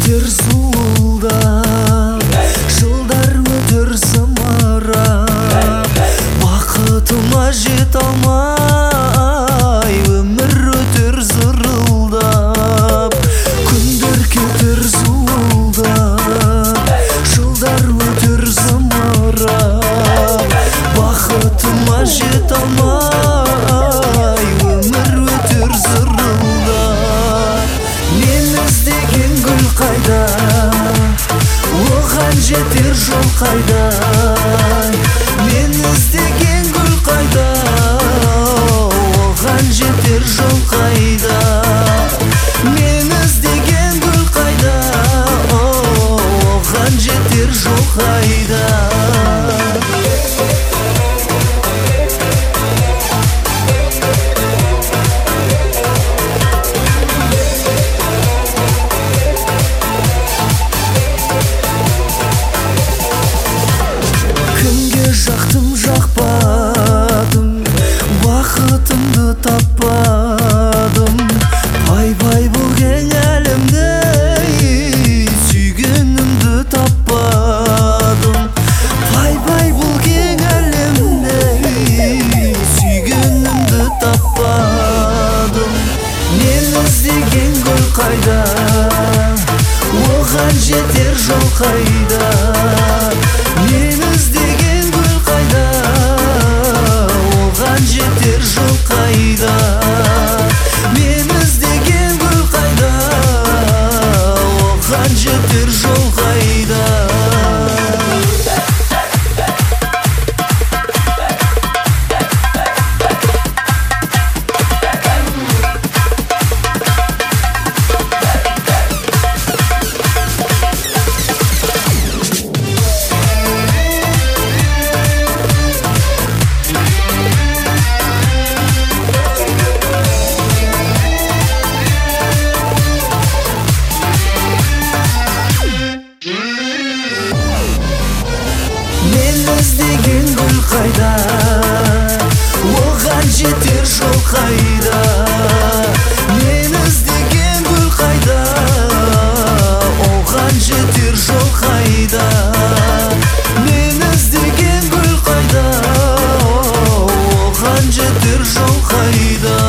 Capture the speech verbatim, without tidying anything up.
кетер зуылдап, жылдар өтер зымырап, бақытыма жете алмай өмір өтер зырылдап. Күндер кетер зуылдап, жылдар өтер зымырап, бақытыма жете алмай өмір өтер зырылдап. Мен іздеген гүл қайда, оған жетер жол қайда? Мен іздеген гүл қайда, оған жетер жол қайда? Мен іздеген гүл қайда, оған жетер жол қайда? Жақтым жақпадым, бақытымды таппадым. Бай-бай бұл кең әлемде сүйгенімді таппадым. Бай-бай бұл кең әлемде сүйгенімді таппадым. Мен іздеген гүл қайда, оған жетер жол қайда? Мен іздеген гүл қайда, оған жетер жол қайда? Мен іздеген гүл қайда, оған жетер жол қайда? Мен іздеген гүл қайда, оған жетер жол қайда? Мен іздеген гүл қайда, оған жетер жол қайда? Мен іздеген гүл қайда, оған жетер жол қайда?